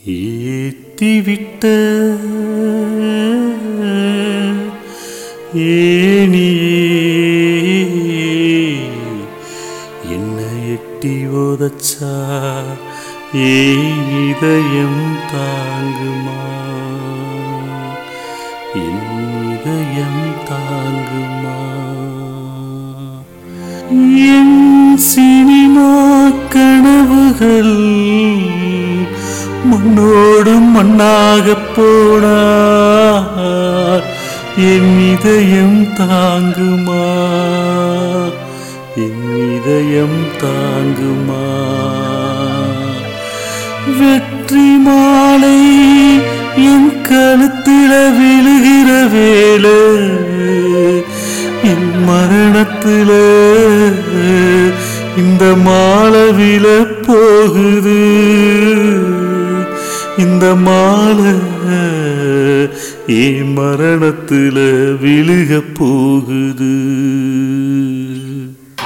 ஏத்திவிட்ட ஏனியே என்னை எட்டி ஓதச்சா இதயம் தாங்குமா, என் இதயம் தாங்குமா. என் சினிமா கனவுகள் மண்ணோடு மண்ணாக போனார், என் இதயம் தாங்குமா, என் இதயம் தாங்குமா. வெற்றி மாலை என் கழுத்தில விழுகிற வேளை, என் மரணத்தில இந்த மாலை விழ போகுது, இந்த மாலை என் மரணத்தில விழுக போகுது.